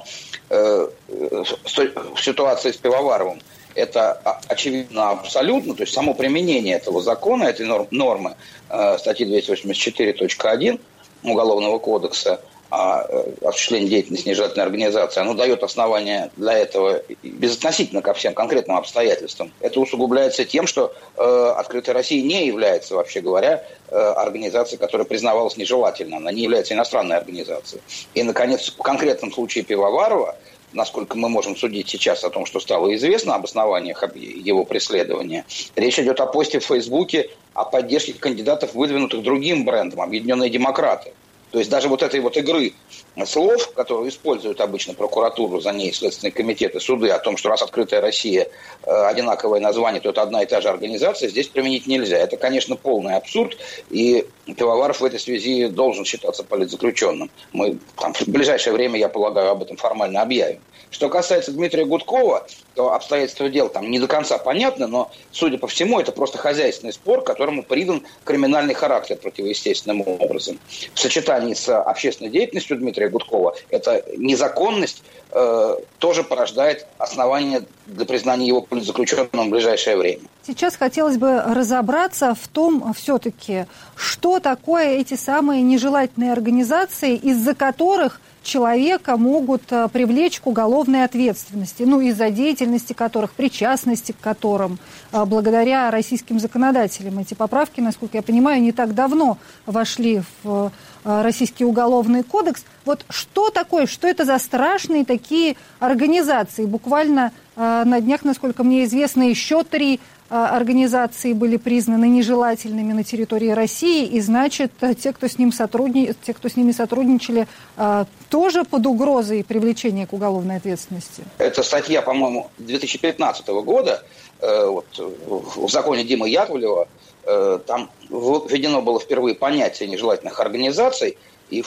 в ситуации с Пивоваровым это очевидно абсолютно, то есть само применение этого закона, этой нормы статьи двести восемьдесят четыре точка один Уголовного кодекса о осуществлении деятельности нежелательной организации, оно дает основания для этого безотносительно ко всем конкретным обстоятельствам. Это усугубляется тем, что э, «Открытая Россия» не является, вообще говоря, э, организацией, которая признавалась нежелательно. Она не является иностранной организацией. И, наконец, в конкретном случае Пивоварова, насколько мы можем судить сейчас о том, что стало известно об основаниях его преследования, речь идет о посте в Фейсбуке о поддержке кандидатов, выдвинутых другим брендом «Объединенные демократы». То есть даже вот этой вот игры слов, которую используют обычно прокуратуру, за ней следственные комитеты, суды, о том, что раз «Открытая Россия» одинаковое название, то это одна и та же организация, здесь применить нельзя. Это, конечно, полный абсурд. И Пивоваров в этой связи должен считаться политзаключенным. Мы там, в ближайшее время, я полагаю, об этом формально объявим. Что касается Дмитрия Гудкова, то обстоятельства дела там не до конца понятны, но, судя по всему, это просто хозяйственный спор, которому придан криминальный характер противоестественным образом. В сочетании с общественной деятельностью Дмитрия Гудкова эта незаконность э, тоже порождает основания для признания его политзаключенным в ближайшее время. Сейчас хотелось бы разобраться в том, все-таки, что такое эти самые нежелательные организации, из-за которых человека могут привлечь к уголовной ответственности, ну, из-за деятельности которых, причастности к которым, благодаря российским законодателям. Эти поправки, насколько я понимаю, не так давно вошли в Российский уголовный кодекс. Вот что такое, что это за страшные такие организации? Буквально на днях, насколько мне известно, еще три организации были признаны нежелательными на территории России, и, значит, те, кто с, ним сотрудни... те, кто с ними сотрудничали, тоже под угрозой привлечения к уголовной ответственности? Это статья, по-моему, две тысячи пятнадцатого года, вот, в законе Димы Яковлева, там введено было впервые понятие нежелательных организаций, и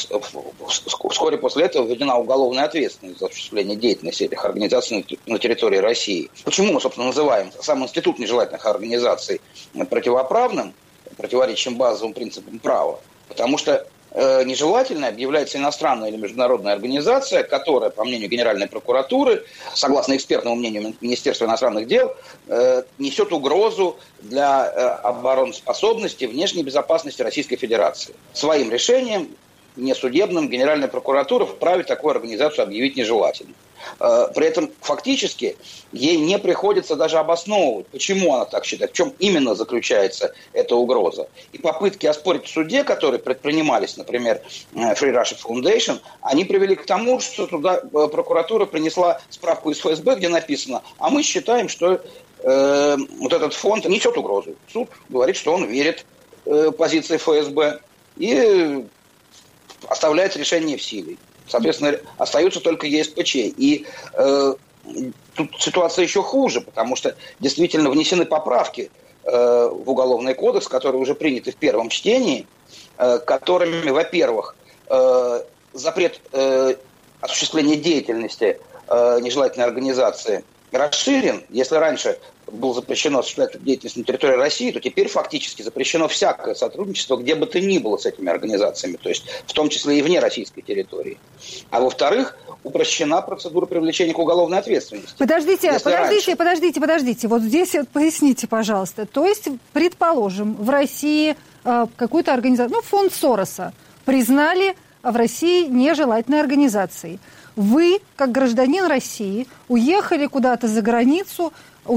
вскоре после этого введена уголовная ответственность за осуществление деятельности этих организаций на территории России. Почему мы, собственно, называем сам институт нежелательных организаций противоправным, противоречащим базовым принципам права? Потому что э, нежелательной объявляется иностранная или международная организация, которая, по мнению Генеральной прокуратуры, согласно экспертному мнению Министерства иностранных дел, э, несет угрозу для э, обороноспособности, внешней безопасности Российской Федерации. Своим решением, несудебным, Генеральная прокуратура вправе такую организацию объявить нежелательной. При этом фактически ей не приходится даже обосновывать, почему она так считает, в чем именно заключается эта угроза. И попытки оспорить в суде, которые предпринимались, например, Free Russia Foundation, они привели к тому, что туда прокуратура принесла справку из эф эс бэ, где написано: а мы считаем, что э, вот этот фонд несет угрозу. Суд говорит, что он верит э, позиции эф эс бэ и оставляет решение в силе. Соответственно, остаются только е эс пэ че. И э, тут ситуация еще хуже, потому что действительно внесены поправки э, в Уголовный кодекс, которые уже приняты в первом чтении, э, которыми, во-первых, э, запрет э, осуществления деятельности э, нежелательной организации расширен. Если раньше было запрещено осуществлять деятельность на территории России, то теперь фактически запрещено всякое сотрудничество, где бы то ни было с этими организациями, то есть в том числе и вне российской территории. А во-вторых, упрощена процедура привлечения к уголовной ответственности. Подождите, Если подождите, раньше... подождите, подождите. Вот здесь вот поясните, пожалуйста. То есть, предположим, в России э, какую-то организацию, ну, фонд Сороса, признали в России нежелательной организацией. Вы, как гражданин России, уехали куда-то за границу,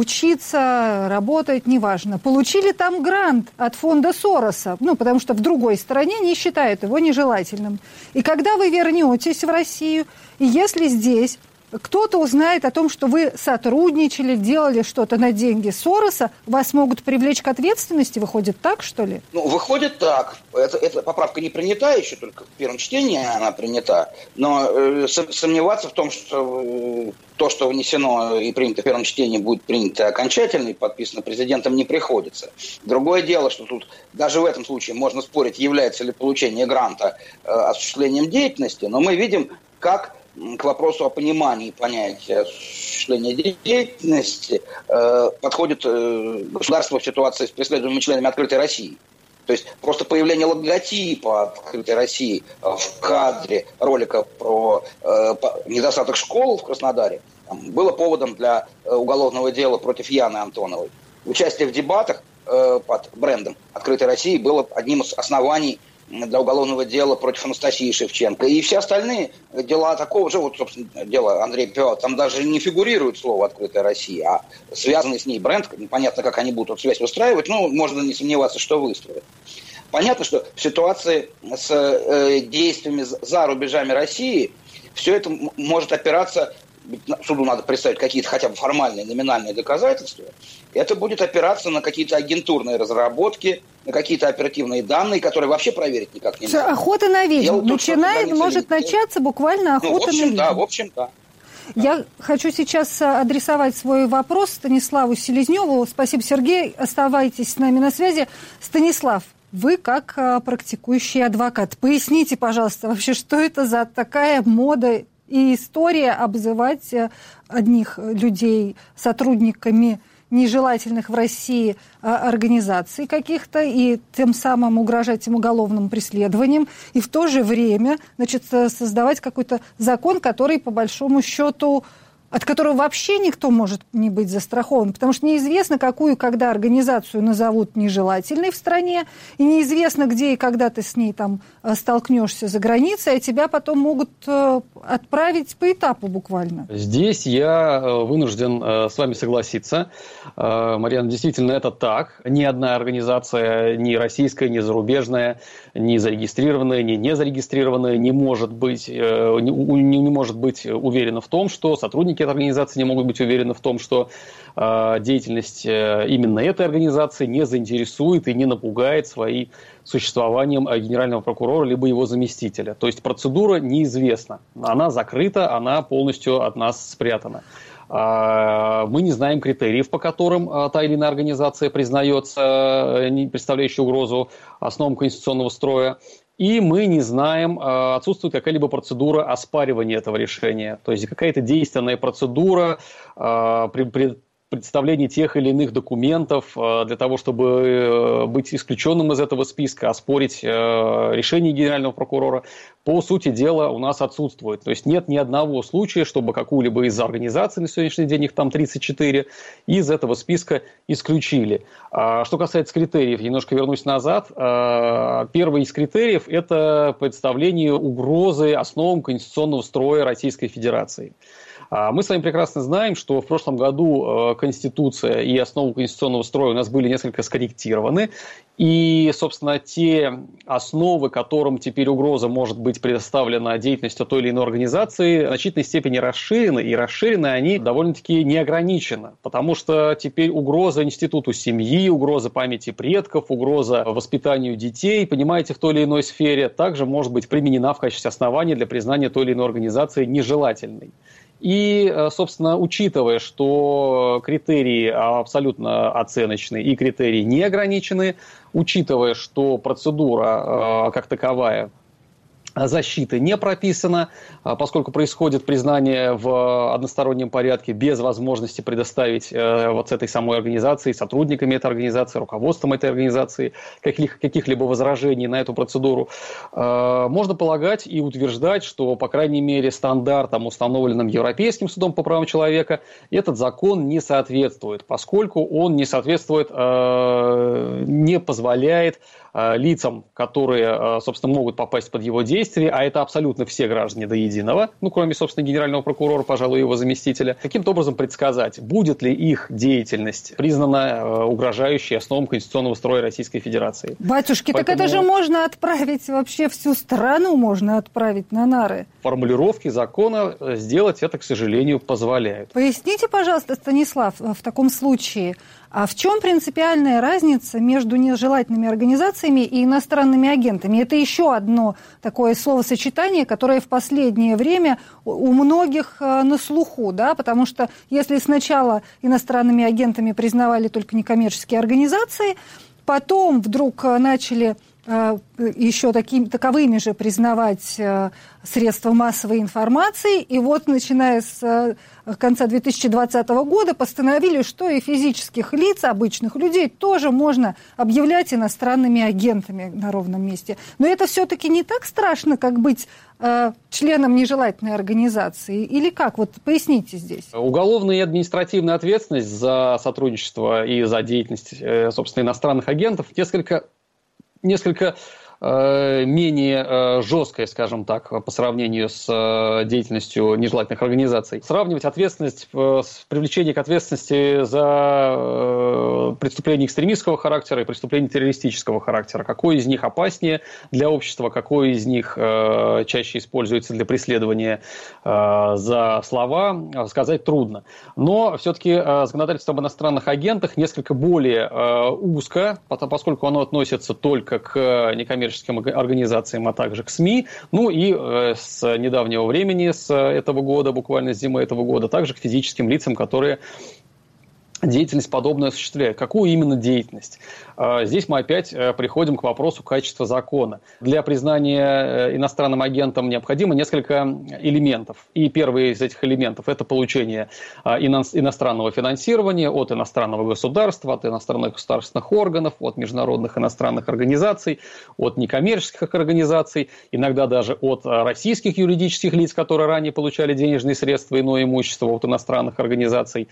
учиться, работать, неважно. Получили там грант от фонда Сороса, ну, потому что в другой стране не считают его нежелательным. И когда вы вернетесь в Россию, и если здесь кто-то узнает о том, что вы сотрудничали, делали что-то на деньги Сороса, вас могут привлечь к ответственности? Выходит так, что ли? Ну, выходит так. Это, эта поправка не принята еще, только в первом чтении она принята. Но э, сомневаться в том, что э, то, что внесено и принято в первом чтении, будет принято окончательно и подписано президентом, не приходится. Другое дело, что тут даже в этом случае можно спорить, является ли получение гранта э, осуществлением деятельности, но мы видим, как к вопросу о понимании понятия осуществления деятельности э, подходит э, государство в ситуации с преследуемыми членами «Открытой России». То есть просто появление логотипа «Открытой России» в кадре ролика про э, недостаток школ в Краснодаре там, было поводом для э, уголовного дела против Яны Антоновой. Участие в дебатах э, под брендом «Открытой России» было одним из оснований для уголовного дела против Анастасии Шевченко. И все остальные дела такого же, вот, собственно, дело Андрея Пивоварова, там даже не фигурирует слово «Открытая Россия», а связанный с ней бренд, непонятно, как они будут эту связь выстраивать, ну, можно не сомневаться, что выстроят. Понятно, что в ситуации с э, действиями за рубежами России все это может опираться, суду надо представить какие-то хотя бы формальные, номинальные доказательства, это будет опираться на какие-то агентурные разработки, на какие-то оперативные данные, которые вообще проверить никак нельзя. Охота на ведьм. Начинает, может начаться буквально охота ну, в общем, на ведьм. Да, в общем, да. Я хочу сейчас адресовать свой вопрос Станиславу Селезневу. Спасибо, Сергей. Оставайтесь с нами на связи. Станислав, Вы как практикующий адвокат, поясните, пожалуйста, вообще, что это за такая мода и история обзывать одних людей сотрудниками нежелательных в России организаций каких-то и тем самым угрожать им уголовным преследованием, и в то же время, значит, создавать какой-то закон, который, по большому счету, от которого вообще никто может не быть застрахован, потому что неизвестно, какую и когда организацию назовут нежелательной в стране, и неизвестно, где и когда ты с ней там столкнешься за границей, а тебя потом могут отправить по этапу буквально. Здесь я вынужден с вами согласиться. Марьяна, действительно, это так. Ни одна организация, ни российская, ни зарубежная, ни зарегистрированная, ни незарегистрированная не может быть, не, не может быть уверена в том, что сотрудники организации не могут быть уверены в том, что э, деятельность э, именно этой организации не заинтересует и не напугает своим существованием генерального прокурора либо его заместителя. То есть процедура неизвестна. Она закрыта, она полностью от нас спрятана. Э, мы не знаем критериев, по которым э, та или иная организация признается, э, не представляющей угрозу основам конституционного строя. И мы не знаем, отсутствует какая-либо процедура оспаривания этого решения. То есть какая-то действенная процедура при, при представлении тех или иных документов для того, чтобы быть исключенным из этого списка, оспорить решение генерального прокурора, по сути дела у нас отсутствует. То есть нет ни одного случая, чтобы какую-либо из организаций, на сегодняшний день их там тридцать четыре, из этого списка исключили. Что касается критериев, немножко вернусь назад. Первый из критериев – это представление угрозы основам конституционного строя Российской Федерации. Мы с вами прекрасно знаем, что в прошлом году Конституция и основы конституционного строя у нас были несколько скорректированы. И, собственно, те основы, которым теперь угроза может быть предоставлена деятельностью той или иной организации, в значительной степени расширены. И расширены они довольно-таки неограниченно. Потому что теперь угроза институту семьи, угроза памяти предков, угроза воспитанию детей, понимаете, в той или иной сфере, также может быть применена в качестве основания для признания той или иной организации нежелательной. И, собственно, учитывая, что критерии абсолютно оценочные и критерии неограниченные, учитывая, что процедура как таковая защиты не прописана, поскольку происходит признание в одностороннем порядке без возможности предоставить вот с этой самой организацией, сотрудниками этой организации, руководством этой организации каких- каких-либо возражений на эту процедуру. Можно полагать и утверждать, что, по крайней мере, стандартам, установленным Европейским судом по правам человека, этот закон не соответствует, поскольку он не соответствует, не позволяет лицам, которые, собственно, могут попасть под его действие, а это абсолютно все граждане до единого, ну, кроме, собственно, генерального прокурора, пожалуй, его заместителя, каким-то образом предсказать, будет ли их деятельность признана угрожающей основам конституционного строя Российской Федерации. Батюшки, Поэтому... так это же можно отправить, вообще всю страну можно отправить на нары. Формулировки закона сделать это, к сожалению, позволяют. Поясните, пожалуйста, Станислав, в таком случае, а в чем принципиальная разница между нежелательными организациями и иностранными агентами? Это еще одно такое словосочетание, которое в последнее время у многих на слуху, да? Потому что если сначала иностранными агентами признавали только некоммерческие организации, потом вдруг начали еще такими, таковыми же признавать средства массовой информации. И вот, начиная с конца две тысячи двадцатого года, постановили, что и физических лиц, обычных людей, тоже можно объявлять иностранными агентами на ровном месте. Но это все-таки не так страшно, как быть э, членом нежелательной организации? Или как? Вот поясните здесь. Уголовная и административная ответственность за сотрудничество и за деятельность, собственно, иностранных агентов несколько... несколько э, менее э, жесткая, скажем так, по сравнению с э, деятельностью нежелательных организаций. Сравнивать ответственность, э, с привлечение к ответственности за э, преступления экстремистского характера и преступления террористического характера. Какой из них опаснее для общества, какой из них э, чаще используется для преследования э, за слова, сказать трудно. Но все-таки э, законодательство об иностранных агентах несколько более э, узко, поскольку оно относится только к некоммерческим организациям, а также к СМИ, ну и э, с недавнего времени, с этого года, буквально с зимы этого года, также к физическим лицам, которые деятельность подобную осуществляют. Какую именно деятельность? Здесь мы опять приходим к вопросу качества закона. Для признания иностранным агентом необходимо несколько элементов. И первый из этих элементов – это получение иностранного финансирования от иностранного государства, от иностранных государственных органов, от международных иностранных организаций, от некоммерческих организаций, иногда даже от российских юридических лиц, которые ранее получали денежные средства, иное имущество от иностранных организаций,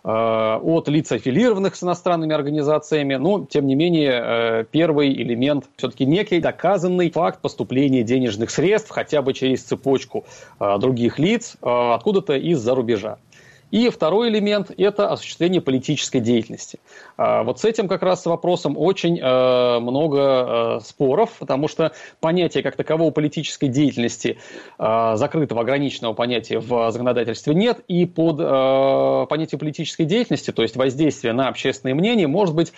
от лиц, аффилированных с иностранными организациями. Но, тем не менее, первый элемент все-таки некий доказанный факт поступления денежных средств хотя бы через цепочку других лиц откуда-то из-за рубежа. И второй элемент – это осуществление политической деятельности. Вот с этим как раз вопросом очень много споров, потому что понятие как такового политической деятельности, закрытого, ограниченного понятия в законодательстве нет, и под понятие политической деятельности, то есть воздействие на общественное мнение, может быть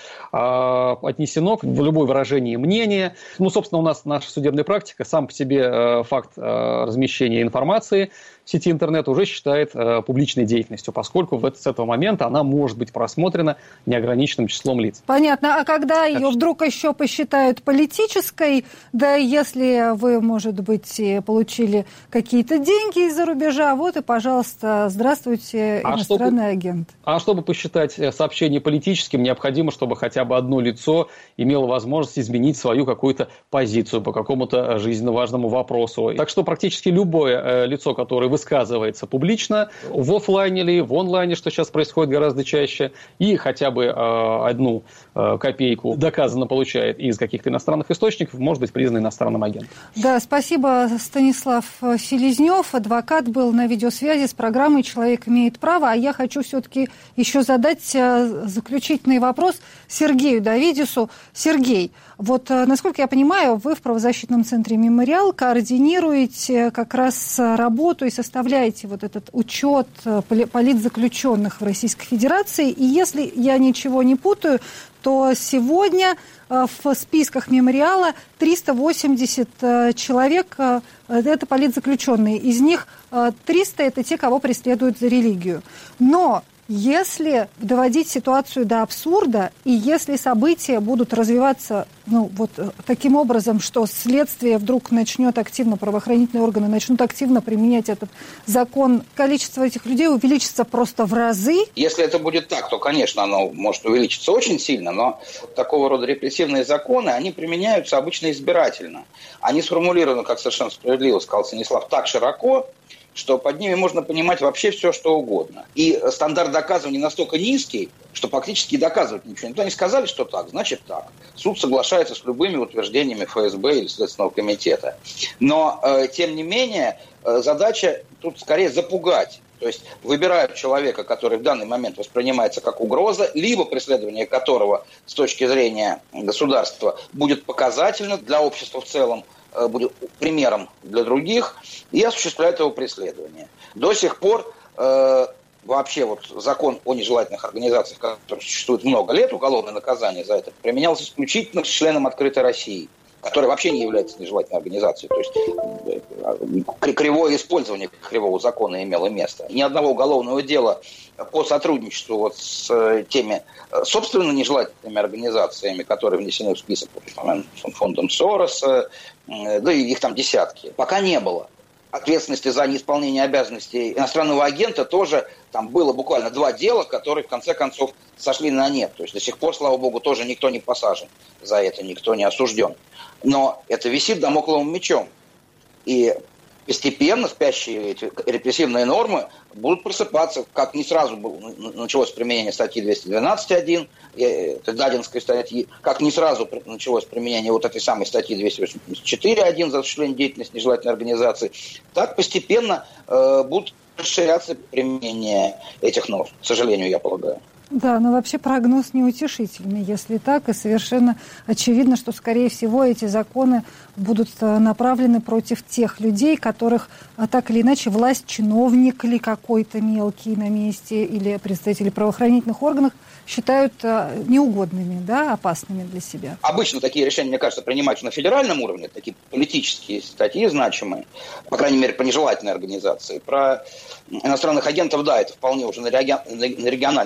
отнесено в любое выражение мнения. Ну, собственно, у нас наша судебная практика, сам по себе факт размещения информации в сети интернет уже считает э, публичной деятельностью, поскольку в это, с этого момента она может быть просмотрена неограниченным числом лиц. Понятно. А когда так ее что... вдруг еще посчитают политической, да если вы, может быть, получили какие-то деньги из-за рубежа, вот и, пожалуйста, здравствуйте, а иностранный чтобы... агент. А чтобы посчитать сообщение политическим, необходимо, чтобы хотя бы одно лицо имело возможность изменить свою какую-то позицию по какому-то жизненно важному вопросу. Так что практически любое э, лицо, которое высказывается публично, в офлайне или в онлайне, что сейчас происходит гораздо чаще, и хотя бы э, одну э, копейку доказанно получает из каких-то иностранных источников, может быть признан иностранным агентом. Да, спасибо, Станислав Селезнев, адвокат, был на видеосвязи с программой «Человек имеет право». А я хочу все-таки еще задать заключительный вопрос Сергею Давидису. Сергей, вот, насколько я понимаю, вы в правозащитном центре «Мемориал» координируете как раз работу и составляете вот этот учет политзаключенных в Российской Федерации. И если я ничего не путаю, то сегодня в списках «Мемориала» триста восемьдесят человек – это политзаключенные. Из них триста – это те, кого преследуют за религию. Но если доводить ситуацию до абсурда, и если события будут развиваться ну, вот таким образом, что следствие вдруг начнет активно, правоохранительные органы начнут активно применять этот закон, количество этих людей увеличится просто в разы. Если это будет так, то, конечно, оно может увеличиться очень сильно, но такого рода репрессивные законы, они применяются обычно избирательно. Они сформулированы, как совершенно справедливо сказал Станислав, так широко, что под ними можно понимать вообще все, что угодно. И стандарт доказывания настолько низкий, что фактически доказывать ничего. Никто не сказали, что так, значит так. Суд соглашается с любыми утверждениями эф эс бэ или Следственного комитета. Но, э, тем не менее, э, задача тут скорее запугать. То есть выбирают человека, который в данный момент воспринимается как угроза, либо преследование которого с точки зрения государства будет показательно для общества в целом, будет примером для других, и осуществляет его преследование. До сих пор э, вообще вот закон о нежелательных организациях, который существует много лет, уголовное наказание за это, применялось исключительно к членам «Открытой России», которая вообще не является нежелательной организацией. То есть кривое использование кривого закона имело место. Ни одного уголовного дела по сотрудничеству вот с теми собственно нежелательными организациями, которые внесены в список фондом Сороса, да и их там десятки, пока не было. Ответственности за неисполнение обязанностей иностранного агента тоже там было буквально два дела, которые в конце концов сошли на нет. То есть до сих пор, слава богу, тоже никто не посажен за это, никто не осужден. Но это висит дамокловым мечом. И постепенно спящие эти репрессивные нормы будут просыпаться, как не сразу было, началось применение статьи двести двенадцать один, Дадинской статьи, как не сразу началось применение вот этой самой статьи двести восемьдесят четыре один за осуществление деятельности нежелательной организации, так постепенно э, будут расширяться применение этих норм, к сожалению, я полагаю. Да, но вообще прогноз неутешительный, если так, и совершенно очевидно, что, скорее всего, эти законы будут направлены против тех людей, которых так или иначе власть, чиновник или какой-то мелкий на месте, или представители правоохранительных органов считают неугодными, да, опасными для себя. Обычно такие решения, мне кажется, принимаются на федеральном уровне, такие политические статьи значимые, по крайней мере, по нежелательной организации. Про иностранных агентов, да, это вполне уже на региональном уровне возможно.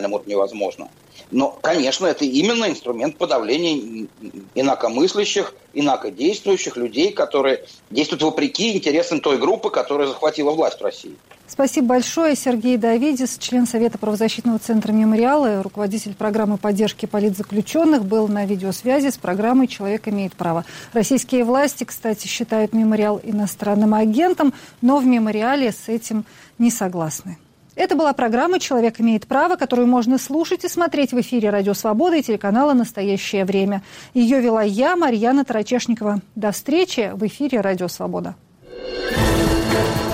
возможно. Но, конечно, это именно инструмент подавления инакомыслящих, инакодействующих людей, которые действуют вопреки интересам той группы, которая захватила власть в России. Спасибо большое. Сергей Давидис, член Совета правозащитного центра «Мемориал», руководитель программы поддержки политзаключенных, был на видеосвязи с программой «Человек имеет право». Российские власти, кстати, считают «Мемориал» иностранным агентом, но в «Мемориале» с этим не согласны. Это была программа «Человек имеет право», которую можно слушать и смотреть в эфире «Радио Свобода» и телеканала «Настоящее время». Ее вела я, Марьяна Тарачешникова. До встречи в эфире «Радио Свобода».